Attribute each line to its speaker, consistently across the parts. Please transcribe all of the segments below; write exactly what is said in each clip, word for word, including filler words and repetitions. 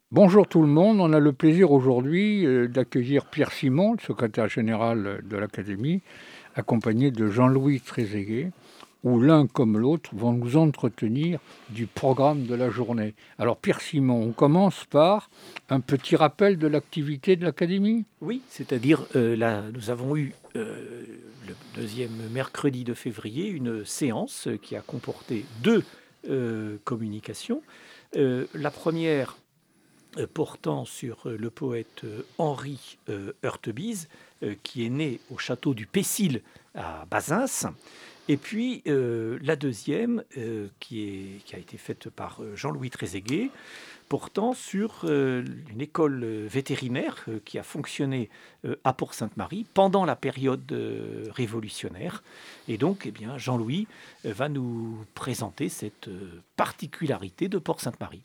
Speaker 1: Bonjour tout le monde, on a le plaisir aujourd'hui euh, d'accueillir Pierre Simon, le secrétaire général de l'Académie, accompagné de Jean-Louis Trezeguet, où l'un comme l'autre vont nous entretenir du programme de la journée. Alors Pierre Simon, on commence par un petit rappel de l'activité de l'Académie.
Speaker 2: Oui, c'est-à-dire euh, là, nous avons eu euh, le deuxième mercredi de février une séance qui a comporté deux euh, communications. Euh, la première euh, portant sur euh, le poète euh, Henri euh, Heurtebise, euh, qui est né au château du Pessil à Bazins. Et puis euh, la deuxième, euh, qui, est, qui a été faite par euh, Jean-Louis Trezeguet, portant sur euh, une école vétérinaire euh, qui a fonctionné euh, à Port-Sainte-Marie pendant la période euh, révolutionnaire. Et donc, eh bien, Jean-Louis euh, va nous présenter cette euh, particularité de Port-Sainte-Marie.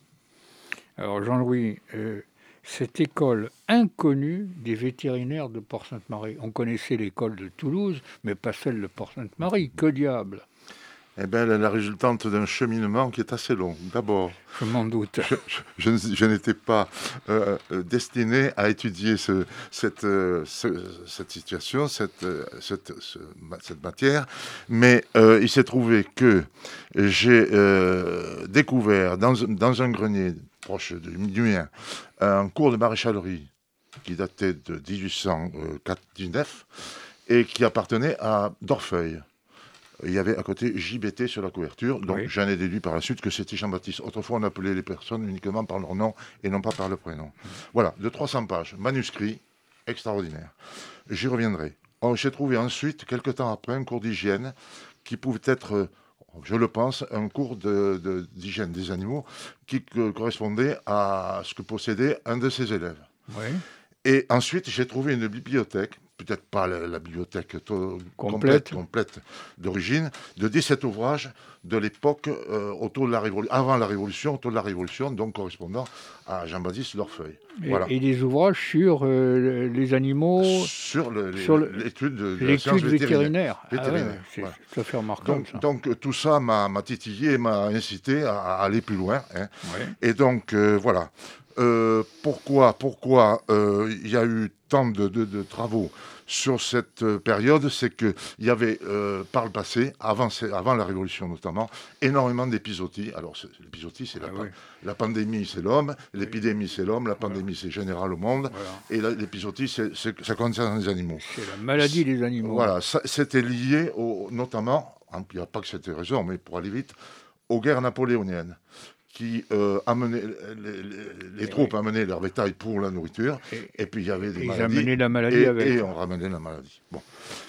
Speaker 1: Alors Jean-Louis, euh, cette école inconnue des vétérinaires de Port-Sainte-Marie, on connaissait l'école de Toulouse, mais pas celle de Port-Sainte-Marie, que diable!
Speaker 3: Eh bien, elle est la résultante d'un cheminement qui est assez long. D'abord,
Speaker 1: Je m'en doute.
Speaker 3: je, je, je, je n'étais pas euh, destiné à étudier ce, cette, euh, ce, cette situation, cette, cette, ce, cette matière, mais euh, il s'est trouvé que j'ai euh, découvert dans, dans un grenier proche du, du mien un cours de maréchalerie qui datait de dix-huit cent dix-neuf et qui appartenait à Dorfeuille. Il y avait à côté J B T sur la couverture, donc oui. J'en ai déduit par la suite que c'était Jean-Baptiste. Autrefois, on appelait les personnes uniquement par leur nom et non pas par le prénom. Mmh. Voilà, de trois cents pages, manuscrit, extraordinaire. J'y reviendrai. Oh, j'ai trouvé ensuite, quelques temps après, un cours d'hygiène qui pouvait être, je le pense, un cours de, de, d'hygiène des animaux qui que, correspondait à ce que possédait un de ses élèves.
Speaker 1: Oui.
Speaker 3: Et ensuite, j'ai trouvé une bibliothèque, peut-être pas la, la bibliothèque to-
Speaker 1: complète.
Speaker 3: complète, complète d'origine, de dix-sept ouvrages de l'époque euh, autour de la Révolution, avant la Révolution, autour de la Révolution, donc correspondant à Jean-Baptiste Dorfeuille.
Speaker 1: Et,
Speaker 3: voilà.
Speaker 1: et des ouvrages sur euh, les animaux,
Speaker 3: sur, le, les,
Speaker 1: sur le,
Speaker 3: l'étude de, de
Speaker 1: l'étude
Speaker 3: la science
Speaker 1: vétérinaire.
Speaker 3: vétérinaire. vétérinaire.
Speaker 1: Ah ouais, c'est
Speaker 3: voilà.
Speaker 1: tout à fait remarquable.
Speaker 3: Donc,
Speaker 1: ça.
Speaker 3: donc tout ça m'a, m'a titillé et m'a incité à, à aller plus loin. Hein.
Speaker 1: Ouais.
Speaker 3: Et donc euh, voilà. Euh, pourquoi pourquoi euh, il y a eu tant de, de, de travaux sur cette euh, période, c'est qu'il y avait euh, par le passé, avant, avant la Révolution notamment, énormément d'épizooties. Alors c'est, l'épizootie, c'est la,
Speaker 1: ah, oui.
Speaker 3: la pandémie, c'est l'homme,
Speaker 1: oui.
Speaker 3: l'épidémie, c'est l'homme, la pandémie, voilà. C'est général au monde, voilà. Et la, l'épizootie, c'est, c'est, ça concerne les animaux.
Speaker 1: C'est la maladie des animaux.
Speaker 3: Voilà, ça, c'était lié au, notamment, il n'y a pas que cette raison, mais pour aller vite, aux guerres napoléoniennes, qui euh, amenaient, les, les, les troupes oui. amenaient leur bétail pour la nourriture, et, et puis il y avait des
Speaker 1: et
Speaker 3: maladies.
Speaker 1: Ils amenaient la maladie
Speaker 3: et,
Speaker 1: avec.
Speaker 3: Et on ramenait la maladie. Bon.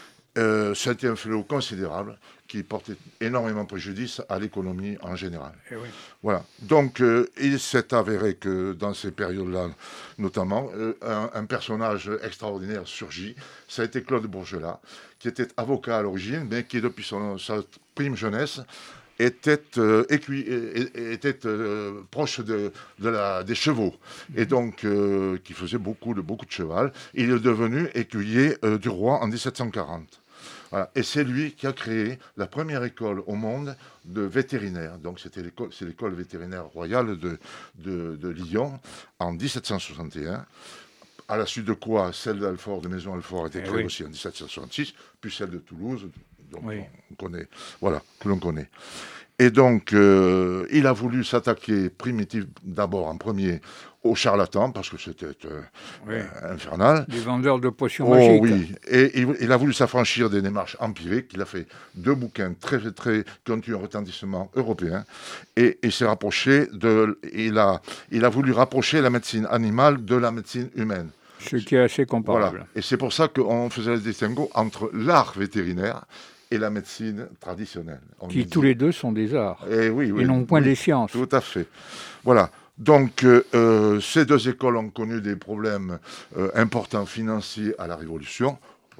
Speaker 3: Euh, c'était un fléau considérable qui portait énormément préjudice à l'économie en général.
Speaker 1: Et oui.
Speaker 3: Voilà. Donc, euh, il s'est avéré que dans ces périodes-là, notamment, euh, un, un personnage extraordinaire surgit. Ça a été Claude Bourgelat, qui était avocat à l'origine, mais qui, depuis son, sa prime jeunesse, était, euh, écu- était euh, proche de, de la, des chevaux, et donc euh, qui faisait beaucoup de, beaucoup de cheval. Il est devenu écuyer euh, du roi en dix-sept cent quarante. Voilà. Et c'est lui qui a créé la première école au monde de vétérinaires. Donc c'était l'école, c'est l'école vétérinaire royale de, de, de Lyon en dix-sept cent soixante et un. À la suite de quoi, celle d'Alfort, de Maison-Alfort, a été créée oui. aussi en dix-sept cent soixante-six, puis celle de Toulouse, donc oui. on connaît, voilà, que l'on connaît. Et donc, euh, il a voulu s'attaquer primitif, d'abord en premier, aux charlatans, parce que c'était euh,
Speaker 1: oui.
Speaker 3: euh, infernal.
Speaker 1: Les vendeurs de potions
Speaker 3: oh,
Speaker 1: magiques.
Speaker 3: Oui, et il, il a voulu s'affranchir des démarches empiriques. Il a fait deux bouquins très, très, qui ont eu un retentissement européen. Et il s'est rapproché de... Il a, il a voulu rapprocher la médecine animale de la médecine humaine.
Speaker 1: Ce qui est assez comparable.
Speaker 3: Voilà. Et c'est pour ça qu'on faisait le distinguo entre l'art vétérinaire et la médecine traditionnelle. On
Speaker 1: qui tous dit. Les deux sont des arts,
Speaker 3: et, oui, oui,
Speaker 1: et non point
Speaker 3: oui,
Speaker 1: des sciences.
Speaker 3: Tout à fait. Voilà. Donc, euh, ces deux écoles ont connu des problèmes euh, importants financiers à la Révolution.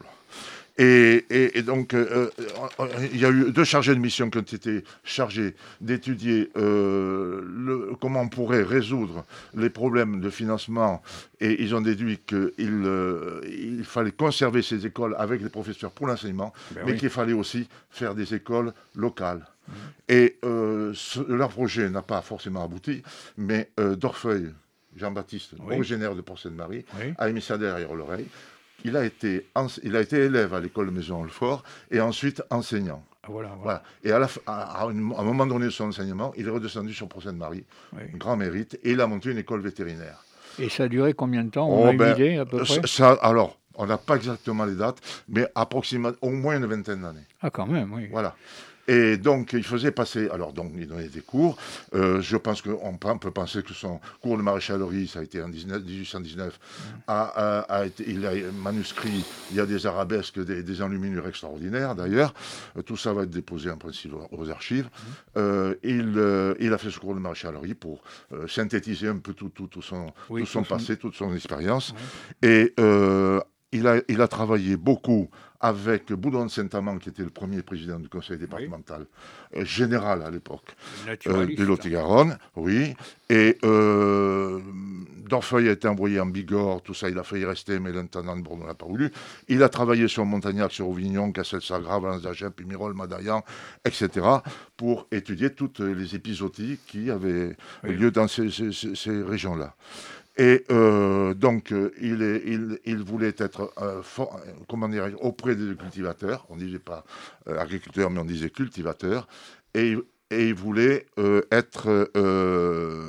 Speaker 3: Et, et, et donc, euh, euh, il y a eu deux chargés de mission qui ont été chargés d'étudier euh, le, comment on pourrait résoudre les problèmes de financement. Et ils ont déduit qu'il euh, il fallait conserver ces écoles avec les professeurs pour l'enseignement, ben mais oui. qu'il fallait aussi faire des écoles locales. Et euh, ce, leur projet n'a pas forcément abouti, mais euh, Dorfeuille, Jean-Baptiste,
Speaker 1: oui.
Speaker 3: originaire de Port-Sainte-Marie,
Speaker 1: oui.
Speaker 3: a mis ça derrière l'oreille. Il a été, il a été élève à l'école Maison-Alfort et ensuite enseignant.
Speaker 1: Voilà, voilà.
Speaker 3: Voilà. Et à, la, à, à, un moment donné de son enseignement, il est redescendu sur Port-Sainte-Marie, oui. grand mérite, et il a monté une école vétérinaire.
Speaker 1: Et ça a duré combien de temps? On
Speaker 3: oh,
Speaker 1: a
Speaker 3: ben,
Speaker 1: une idée à peu près
Speaker 3: ça, alors, on n'a pas exactement les dates, mais approximativement au moins une vingtaine d'années.
Speaker 1: Ah, quand même, oui.
Speaker 3: Voilà. Et donc, il faisait passer... Alors, donc, il donnait des cours. Euh, je pense qu'on peut penser que son cours de maréchalerie, ça a été en dix-huit cent dix-neuf, mmh. a, a, a été, il a manuscrit, il y a des arabesques, des, des enluminures extraordinaires, d'ailleurs. Euh, tout ça va être déposé, en principe, aux, aux archives. Mmh. Euh, il, euh, il a fait ce cours de maréchalerie pour euh, synthétiser un peu tout, tout, tout son, oui, tout son tout passé, son... toute son expérience. Oui. Et euh, il, a, il a travaillé beaucoup avec Boudon de Saint-Amand, qui était le premier président du conseil départemental, oui. euh, général à l'époque, euh, de Lot-et-Garonne, oui. Et euh, Dorfeuille a été envoyé en Bigorre, tout ça, il a failli rester, mais l'intendant de Bordeaux n'a pas voulu. Il a travaillé sur Montagnac, sur Auvignon, Cassel-Sagrave, Valence-d'Agen, Pimirol, Madaillan, et cetera, pour étudier toutes les épisodies qui avaient oui. lieu dans ces, ces, ces, ces régions-là. Et euh, donc, euh, il, est, il, il voulait être euh, for, comment dire, auprès des cultivateurs. On ne disait pas euh, agriculteur, mais on disait cultivateur. Et, et il voulait euh, être... Euh,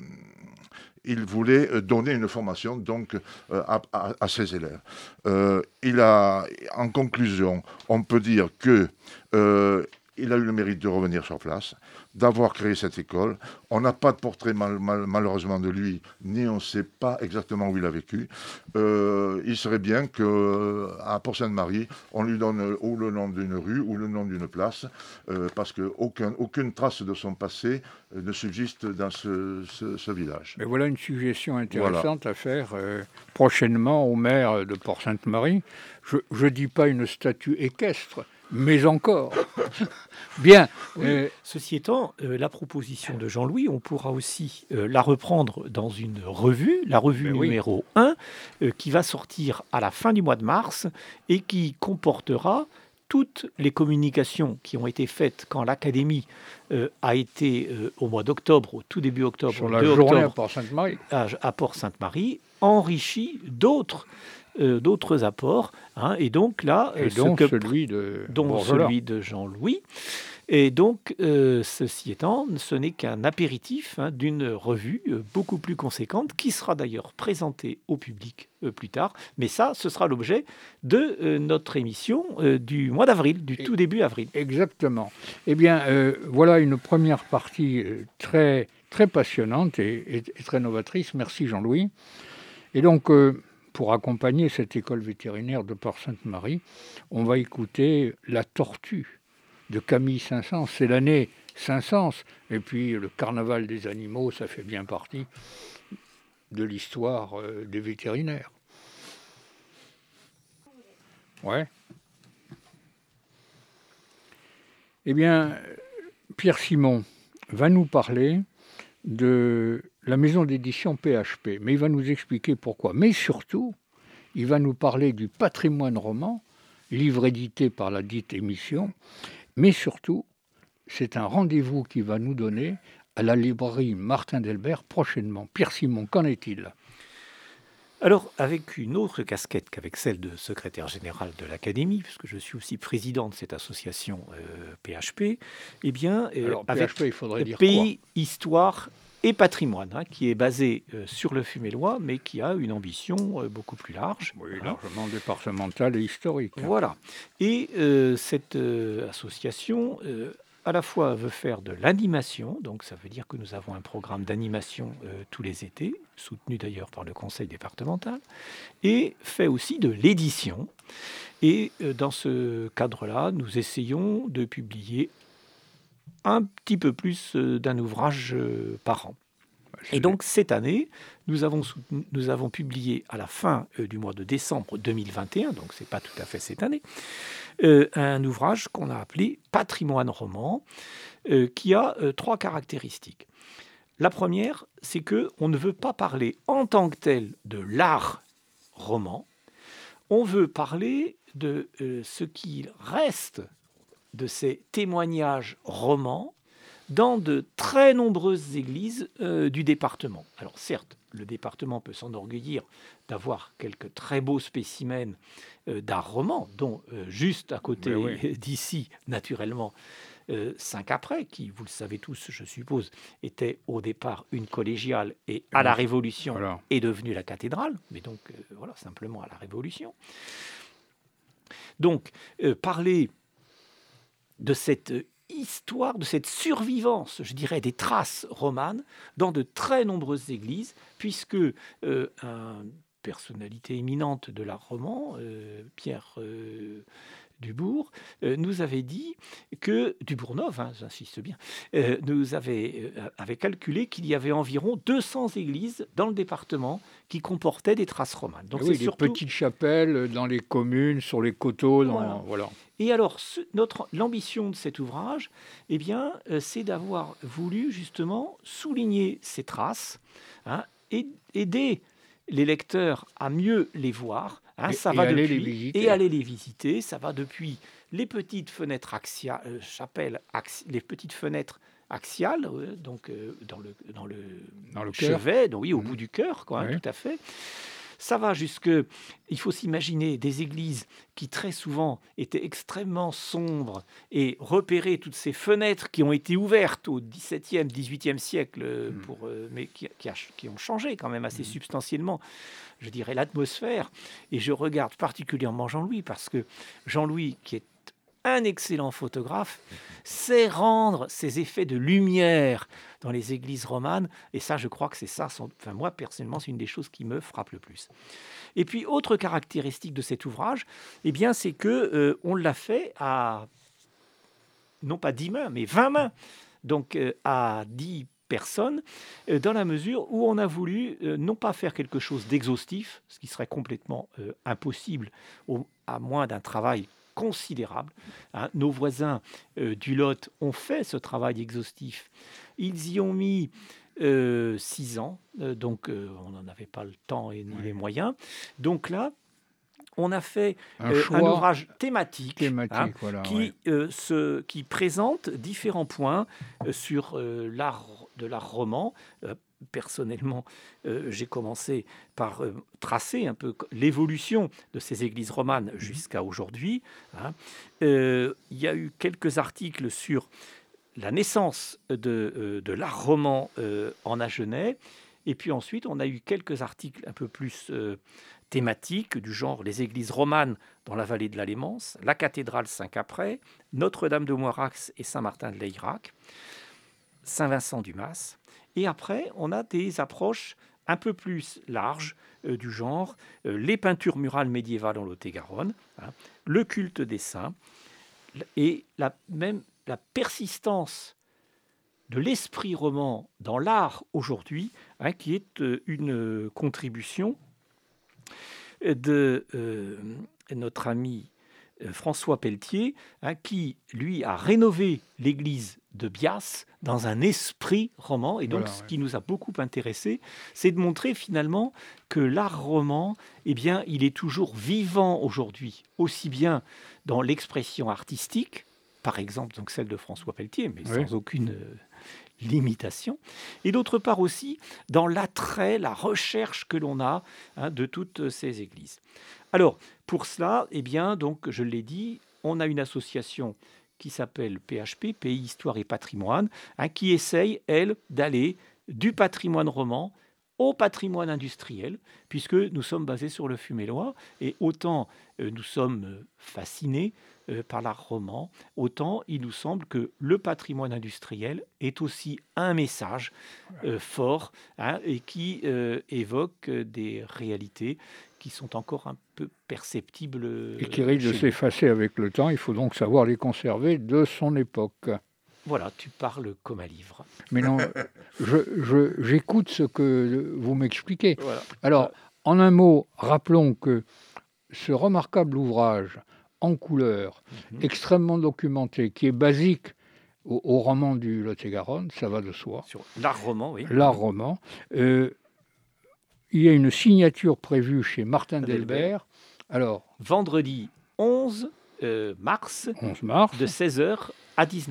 Speaker 3: il voulait donner une formation donc euh, à, à, à ses élèves. Euh, il a, en conclusion, on peut dire que euh, il a eu le mérite de revenir sur place, d'avoir créé cette école. On n'a pas de portrait mal, mal, malheureusement de lui, ni on ne sait pas exactement où il a vécu. Euh, il serait bien qu'à Port-Sainte-Marie, on lui donne ou le nom d'une rue ou le nom d'une place, euh, parce qu'aucun, aucune trace de son passé euh, ne subsiste dans ce, ce, ce village.
Speaker 1: Mais voilà une suggestion intéressante voilà. à faire euh, prochainement au maire de Port-Sainte-Marie. Je ne dis pas une statue équestre, mais encore. Bien.
Speaker 2: Oui. Euh, Ceci étant, euh, la proposition de Jean-Louis, on pourra aussi euh, la reprendre dans une revue, la revue numéro oui. un, euh, qui va sortir à la fin du mois de mars et qui comportera toutes les communications qui ont été faites quand l'Académie euh, a été euh, au mois d'octobre, au tout début octobre,
Speaker 1: sur la journée à Port-Sainte-Marie,
Speaker 2: à, à Port-Sainte-Marie, enrichies d'autres Euh, d'autres apports, hein, et donc là,
Speaker 1: et
Speaker 2: ce
Speaker 1: donc
Speaker 2: que,
Speaker 1: celui de
Speaker 2: dont celui de Jean-Louis. Et donc, euh, ceci étant, ce n'est qu'un apéritif hein, d'une revue euh, beaucoup plus conséquente, qui sera d'ailleurs présentée au public euh, plus tard. Mais ça, ce sera l'objet de euh, notre émission euh, du mois d'avril, du tout début avril.
Speaker 1: Exactement. Eh bien, euh, voilà une première partie euh, très, très passionnante et, et, et très novatrice. Merci Jean-Louis. Et donc... Euh, pour accompagner cette école vétérinaire de Port-Sainte-Marie, on va écouter La Tortue de Camille Saint-Saëns. C'est l'année Saint-Saëns. Et puis le carnaval des animaux, ça fait bien partie de l'histoire euh, des vétérinaires. Ouais. Eh bien, Pierre Simon va nous parler de la maison d'édition P H P, mais il va nous expliquer pourquoi. Mais surtout, il va nous parler du patrimoine roman, livre édité par la dite émission, mais surtout, c'est un rendez-vous qu'il va nous donner à la librairie Martin Delbert prochainement. Pierre Simon, qu'en est-il ?
Speaker 2: Alors, avec une autre casquette qu'avec celle de secrétaire général de l'Académie, puisque je suis aussi président de cette association euh, P H P, eh bien, euh,
Speaker 1: Alors,
Speaker 2: avec
Speaker 1: P H P, il faudrait dire
Speaker 2: Pays,
Speaker 1: quoi ?
Speaker 2: Histoire et Patrimoine, hein, qui est basé euh, sur le Fumélois, mais qui a une ambition euh, beaucoup plus large.
Speaker 1: Oui,
Speaker 2: hein.
Speaker 1: largement départementale et historique.
Speaker 2: Voilà. Et euh, cette euh, association... Euh, à la fois veut faire de l'animation, donc ça veut dire que nous avons un programme d'animation euh, tous les étés, soutenu d'ailleurs par le conseil départemental, et fait aussi de l'édition. Et euh, dans ce cadre-là, nous essayons de publier un petit peu plus euh, d'un ouvrage euh, par an. Et donc cette année, nous avons, soutenu, nous avons publié à la fin euh, du mois de décembre deux mille vingt et un, donc ce n'est pas tout à fait cette année, euh, un ouvrage qu'on a appelé Patrimoine roman, euh, qui a euh, trois caractéristiques. La première, c'est qu'on ne veut pas parler en tant que tel de l'art roman, on veut parler de euh, ce qu'il reste de ces témoignages romans dans de très nombreuses églises euh, du département. Alors certes, le département peut s'enorgueillir d'avoir quelques très beaux spécimens euh, d'art roman, dont euh, juste à côté oui. d'ici, naturellement, euh, Saint-Caprais, qui, vous le savez tous, je suppose, était au départ une collégiale et à la Révolution voilà. est devenue la cathédrale, mais donc euh, voilà, simplement à la Révolution. Donc, euh, parler de cette histoire, de cette survivance, je dirais, des traces romanes dans de très nombreuses églises, puisque euh, une personnalité éminente de l'art roman, euh, Pierre euh, Dubourg, euh, nous avait dit que, Dubourg-Neuf, hein, j'insiste bien, euh, nous avait, euh, avait calculé qu'il y avait environ deux cents églises dans le département qui comportaient des traces romanes.
Speaker 1: Donc, oui, c'est des surtout... petites chapelles dans les communes, sur les coteaux. Dans... Voilà. Voilà.
Speaker 2: Et alors, ce, notre, l'ambition de cet ouvrage, eh bien, euh, c'est d'avoir voulu justement souligner ces traces, hein, et aider les lecteurs à mieux les voir. Hein,
Speaker 1: et,
Speaker 2: ça
Speaker 1: et
Speaker 2: va
Speaker 1: aller
Speaker 2: depuis,
Speaker 1: les visiter.
Speaker 2: Et aller les visiter. Ça va depuis les petites fenêtres axiales, euh, chapelles, axi, les petites fenêtres axiales, euh, donc euh, dans le, dans le,
Speaker 1: dans le
Speaker 2: chevet, donc, oui, au mmh. bout du cœur, quoi,
Speaker 1: oui.
Speaker 2: hein, tout à fait. Ça va jusque, il faut s'imaginer des églises qui très souvent étaient extrêmement sombres et repérer toutes ces fenêtres qui ont été ouvertes au dix-septième, dix-huitième siècle, mmh. pour, euh, mais qui, qui, a, qui ont changé quand même assez mmh. substantiellement, je dirais, l'atmosphère. Et je regarde particulièrement Jean-Louis, parce que Jean-Louis, qui est un excellent photographe, sait rendre ces effets de lumière dans les églises romanes. Et ça, je crois que c'est ça, son... enfin, moi, personnellement, c'est une des choses qui me frappe le plus. Et puis, autre caractéristique de cet ouvrage, eh bien, c'est qu'on euh, l'a fait à, non pas dix mains, mais vingt mains. Donc, euh, à dix personnes, euh, dans la mesure où on a voulu euh, non pas faire quelque chose d'exhaustif, ce qui serait complètement euh, impossible, au, à moins d'un travail considérable. Hein, nos voisins euh, du Lot ont fait ce travail exhaustif. Ils y ont mis euh, six ans, euh, donc euh, on n'en avait pas le temps et ni oui. les moyens. Donc là, on a fait
Speaker 1: un,
Speaker 2: euh,
Speaker 1: choix
Speaker 2: un ouvrage thématique,
Speaker 1: thématique
Speaker 2: hein,
Speaker 1: voilà,
Speaker 2: qui,
Speaker 1: ouais.
Speaker 2: euh, se, qui présente différents points euh, sur euh, l'art de l'art roman. Euh, Personnellement, euh, j'ai commencé par euh, tracer un peu l'évolution de ces églises romanes jusqu'à aujourd'hui. Hein. Euh, il y a eu quelques articles sur la naissance de, euh, de l'art roman euh, en Agenais. Et puis ensuite, on a eu quelques articles un peu plus euh, thématiques, du genre les églises romanes dans la vallée de la Lémance, la cathédrale Saint-Caprais, Notre-Dame de Moirax et Saint-Martin de Layrac, Saint-Vincent-du-Mas. Et après, on a des approches un peu plus larges euh, du genre euh, les peintures murales médiévales en Lot-et-Garonne, hein, le culte des saints et la, même la persistance de l'esprit roman dans l'art aujourd'hui, hein, qui est euh, une contribution de euh, notre ami euh, François Pelletier, hein, qui, lui, a rénové l'église de Bias dans un esprit roman. Et donc, voilà, ce ouais. qui nous a beaucoup intéressé, c'est de montrer finalement que l'art roman, eh bien, il est toujours vivant aujourd'hui, aussi bien dans l'expression artistique, par exemple, donc celle de François Pelletier, mais oui. sans aucune euh, limitation, et d'autre part aussi dans l'attrait, la recherche que l'on a, hein, de toutes ces églises. Alors, pour cela, eh bien, donc, je l'ai dit, on a une association qui s'appelle P H P, Pays, Histoire et Patrimoine, hein, qui essaye, elle, d'aller du patrimoine roman au patrimoine industriel, puisque nous sommes basés sur le fumélois, et autant euh, nous sommes fascinés euh, par l'art roman, autant il nous semble que le patrimoine industriel est aussi un message euh, fort, hein, et qui euh, évoque des réalités qui sont encore un peu perceptibles.
Speaker 1: Et qui risquent de s'effacer avec le temps. Il faut donc savoir les conserver de son époque.
Speaker 2: Voilà, tu parles comme un livre.
Speaker 1: Mais non, je, je, j'écoute ce que vous m'expliquez.
Speaker 2: Voilà.
Speaker 1: Alors, en un mot, rappelons que ce remarquable ouvrage en couleur, mm-hmm. extrêmement documenté, qui est basique au, au roman du Lot-et-Garonne, ça va de soi.
Speaker 2: Sur l'art roman, oui.
Speaker 1: L'art roman. Euh, il y a une signature prévue chez Martin Delbert. Alors,
Speaker 2: vendredi onze mars,
Speaker 1: onze mars,
Speaker 2: de seize heures à dix-neuf heures.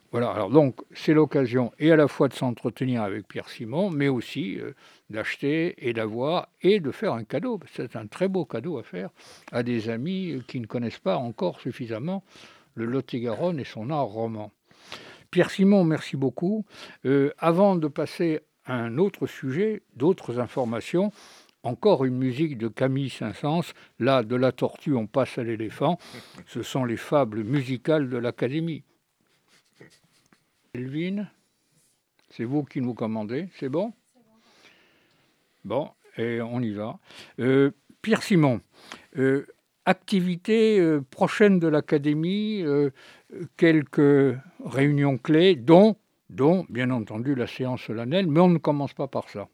Speaker 1: Voilà, alors donc c'est l'occasion et à la fois de s'entretenir avec Pierre Simon, mais aussi euh, d'acheter et d'avoir et de faire un cadeau. C'est un très beau cadeau à faire à des amis qui ne connaissent pas encore suffisamment le Lot-et-Garonne et son art roman. Pierre Simon, merci beaucoup. Euh, avant de passer à un autre sujet, d'autres informations, encore une musique de Camille Saint-Saëns. Là, de la tortue, on passe à l'éléphant. Ce sont les fables musicales de l'Académie. Elvin, c'est vous qui nous commandez, c'est bon ? Bon, et on y va. Euh, Pierre Simon, euh, activité euh, prochaine de l'Académie, euh, quelques réunions clés, dont, dont, bien entendu, la séance solennelle, mais on ne commence pas par ça.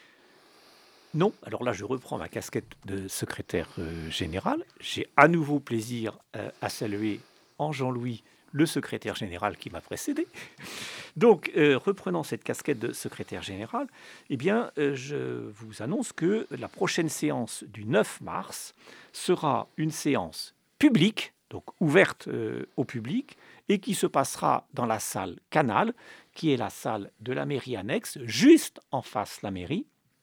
Speaker 2: Non, alors là je reprends ma casquette de secrétaire euh, général. J'ai à nouveau plaisir euh, à saluer en Jean-Louis le secrétaire général qui m'a précédé. Donc, euh, reprenant cette casquette de secrétaire général, eh bien, euh, je vous annonce que la prochaine séance du neuf mars sera une séance publique, donc ouverte euh, au public, et qui se passera dans la salle Canal, qui est la salle de la mairie annexe, juste en face de la mairie.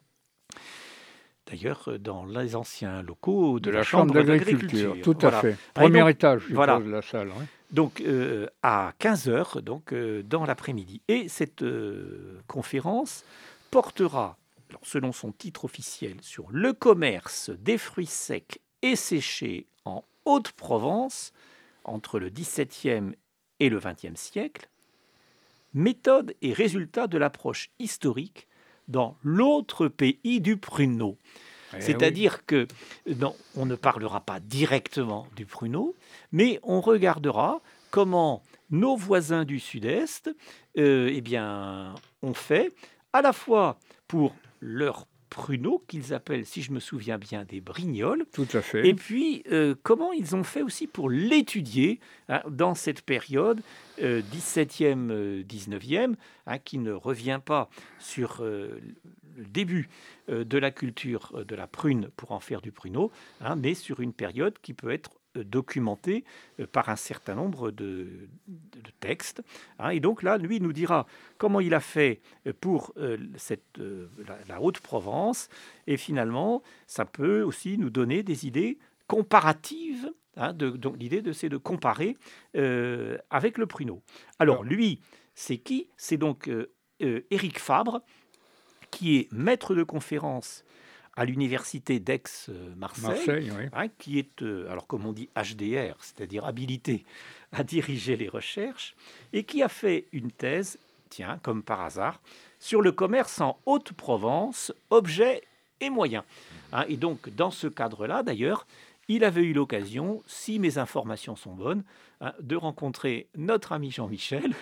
Speaker 2: D'ailleurs, dans les anciens locaux de,
Speaker 1: de la,
Speaker 2: la
Speaker 1: Chambre, Chambre d'agriculture. d'agriculture. Tout voilà. à fait. Premier donc, étage, je
Speaker 2: voilà.
Speaker 1: suppose, de la salle. Oui.
Speaker 2: Donc, euh, à quinze heures, donc, euh, dans l'après-midi. Et cette euh, conférence portera, alors, selon son titre officiel, sur le commerce des fruits secs et séchés en Haute-Provence entre le dix-septième et le vingtième siècle, méthode et résultats de l'approche historique dans l'autre pays du pruneau. Eh C'est-à-dire oui. que non, on ne parlera pas directement du pruneau, mais on regardera comment nos voisins du Sud-Est euh, eh bien, ont fait, à la fois pour leurs pruneaux, qu'ils appellent, si je me souviens bien, des brignoles.
Speaker 1: Tout à fait.
Speaker 2: Et puis, euh, comment ils ont fait aussi pour l'étudier hein, dans cette période euh, dix-septième, euh, dix-neuvième, hein, qui ne revient pas sur euh, le début euh, de la culture euh, de la prune pour en faire du pruneau, hein, mais sur une période qui peut être documenté par un certain nombre de, de, de textes. Hein, et donc là, lui, il nous dira comment il a fait pour euh, cette, euh, la, la Haute-Provence. Et finalement, ça peut aussi nous donner des idées comparatives. Hein, de, donc l'idée, de, c'est de comparer euh, avec le pruneau. Alors, lui, c'est qui ? C'est donc euh, euh, Éric Fabre, qui est maître de conférence à l'université d'Aix-Marseille,
Speaker 1: Marseille, oui.
Speaker 2: hein, qui est, euh, alors comme on dit, H D R, c'est-à-dire habilité à diriger les recherches, et qui a fait une thèse, tiens, comme par hasard, sur le commerce en Haute-Provence, objets et moyens. Hein, et donc, dans ce cadre-là, d'ailleurs, il avait eu l'occasion, si mes informations sont bonnes, hein, de rencontrer notre ami Jean-Michel,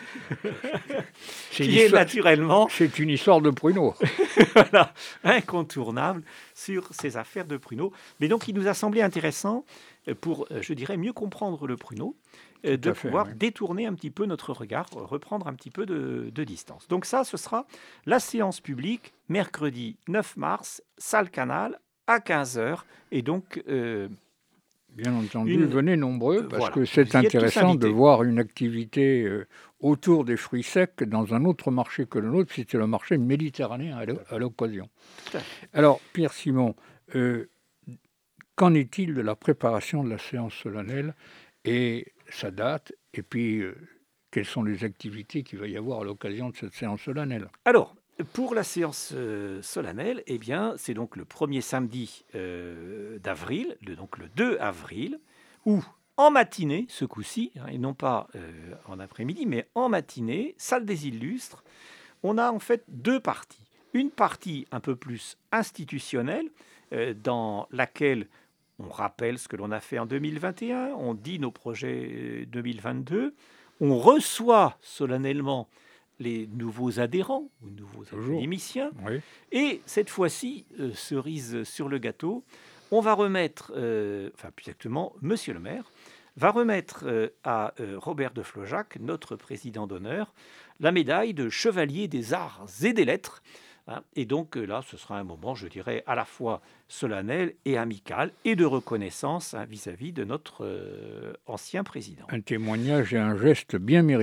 Speaker 2: qui est histoire, naturellement...
Speaker 1: C'est une histoire de pruneau.
Speaker 2: Voilà, incontournable sur ces affaires de pruneau. Mais donc, il nous a semblé intéressant pour, je dirais, mieux comprendre le pruneau, Tout de pouvoir fait, oui. détourner un petit peu notre regard, reprendre un petit peu de, de distance. Donc ça, ce sera la séance publique, mercredi neuf mars, salle Canal, à quinze heures. Et donc... Euh,
Speaker 1: Bien entendu, une... venez nombreux, parce voilà, que c'est intéressant de voir une activité euh, autour des fruits secs dans un autre marché que le nôtre, c'était le marché méditerranéen à l'occasion. Alors, Pierre Simon, euh, qu'en est-il de la préparation de la séance solennelle et sa date, et puis euh, quelles sont les activités qu'il va y avoir à l'occasion de cette séance solennelle ?
Speaker 2: Alors, pour la séance euh, solennelle, eh bien, c'est donc le premier samedi euh, d'avril, le, donc le deux avril, où en matinée, ce coup-ci, hein, et non pas euh, en après-midi, mais en matinée, salle des Illustres, on a en fait deux parties. Une partie un peu plus institutionnelle, euh, dans laquelle on rappelle ce que l'on a fait en deux mille vingt et un, on dit nos projets deux mille vingt-deux, on reçoit solennellement les nouveaux adhérents ou nouveaux académiciens. Oui. Et cette fois-ci, euh, cerise sur le gâteau, on va remettre, euh, enfin plus exactement, Monsieur le maire va remettre euh, à euh, Robert de Flojac, notre président d'honneur, la médaille de chevalier des arts et des lettres. Hein. Et donc euh, là, ce sera un moment, je dirais, à la fois solennel et amical et de reconnaissance hein, vis-à-vis de notre euh, ancien président.
Speaker 1: Un témoignage et un geste bien mérité.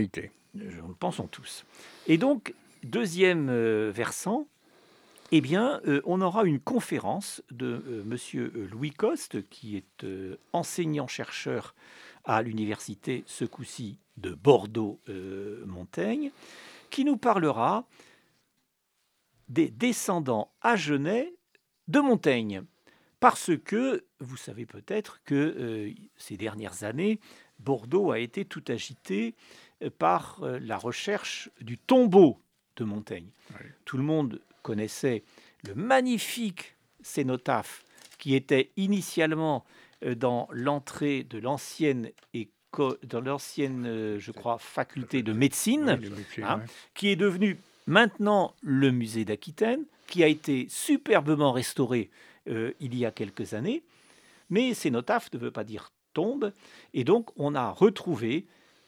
Speaker 2: nous le pensons tous. Et donc, deuxième euh, versant, eh bien, euh, on aura une conférence de euh, Monsieur Louis Coste, qui est euh, enseignant-chercheur à l'université, ce coup-ci, de Bordeaux-Montaigne, qui nous parlera des descendants agenais de Montaigne. Parce que, vous savez peut-être que euh, ces dernières années, Bordeaux a été tout agité euh, par euh, la recherche du tombeau de Montaigne. Oui. Tout le monde connaissait le magnifique cénotaphe qui était initialement euh, dans l'entrée de l'ancienne école, dans l'ancienne, euh, je crois, faculté de médecine, oui, médecine hein, oui. qui est devenue maintenant le musée d'Aquitaine, qui a été superbement restauré euh, il y a quelques années. Mais cénotaphe ne veut pas dire tombe, et donc on a retrouvé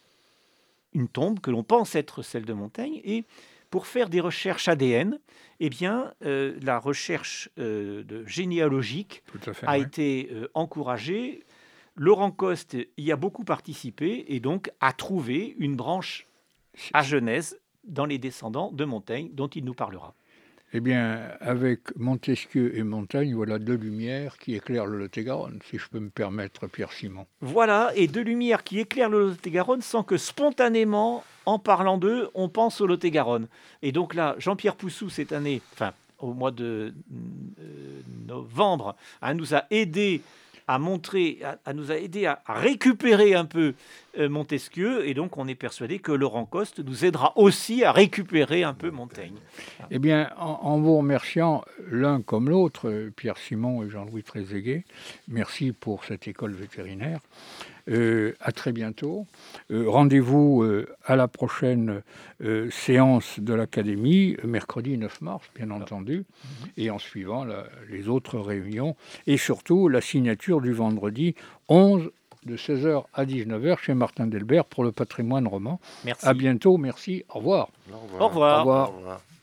Speaker 2: une tombe que l'on pense être celle de Montaigne, et pour faire des recherches A D N, eh bien, euh, la recherche euh, de généalogique fait, a oui. été euh, encouragée. Laurent Coste y a beaucoup participé et donc a trouvé une branche agenaise dans les descendants de Montaigne dont il nous parlera.
Speaker 1: Eh bien, avec Montesquieu et Montaigne, voilà deux lumières qui éclairent le Lot-et-Garonne, si je peux me permettre, Pierre-Simon.
Speaker 2: Voilà, et deux lumières qui éclairent le Lot-et-Garonne sans que spontanément, en parlant d'eux, on pense au Lot-et-Garonne. Et donc là, Jean-Pierre Poussou, cette année, enfin, au mois de euh, novembre, hein, nous a aidé à montrer, à, à nous a aidé à, à récupérer un peu euh, Montesquieu, et donc on est persuadé que Laurent Coste nous aidera aussi à récupérer un peu Montaigne.
Speaker 1: Eh bien, en, en vous remerciant l'un comme l'autre, Pierre Simon et Jean-Louis Trezeguet, merci pour cette école vétérinaire. Euh, à très bientôt. Euh, rendez-vous euh, à la prochaine euh, séance de l'Académie, mercredi neuf mars, bien entendu, mmh. et en suivant la, les autres réunions, et surtout la signature du vendredi onze de seize heures à dix-neuf heures chez Martin Delbert pour le patrimoine roman.
Speaker 2: Merci.
Speaker 1: À bientôt, merci, au revoir.
Speaker 2: Au revoir. Au revoir.
Speaker 3: Au revoir.